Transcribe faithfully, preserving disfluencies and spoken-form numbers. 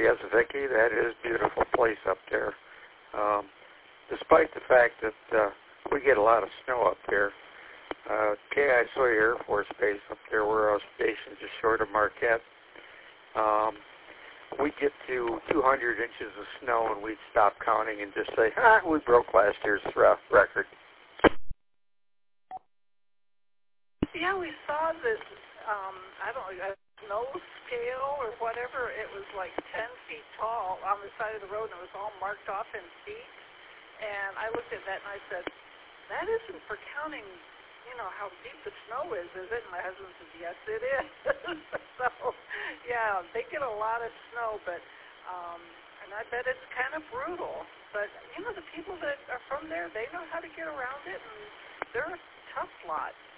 yes, Vicki, that is a beautiful place up there. Um, despite the fact that uh, we get a lot of snow up there. Uh, K I Sawyer Air Force Base up there, where I was stationed just short of Marquette, um, we get to two hundred inches of snow and we'd stop counting and just say, ah, we broke last year's uh, record. Yeah, we saw this, um, I don't know, a snow scale or whatever. It was like ten feet tall on the side of the road, and it was all marked off in feet. And I looked at that and I said, that isn't for counting, you know, how deep the snow is, is it? And my husband said, yes, it is. So, yeah, they get a lot of snow, but, um, and I bet it's kind of brutal. But, you know, the people that are from there, they know how to get around it, and they're a tough lot.